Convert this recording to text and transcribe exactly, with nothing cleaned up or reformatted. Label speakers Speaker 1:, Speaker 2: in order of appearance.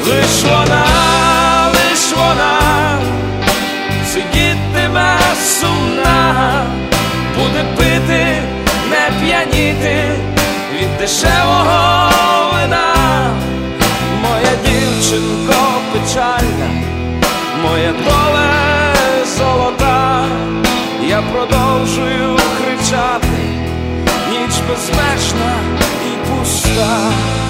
Speaker 1: Лиш вона, лиш вона сидітиме сумна, буде пити, не п'яніти від дешевого вина. Моя дівчинко печальна, моя доле золота, я продовжую кричати, ніч безмежна і пуста.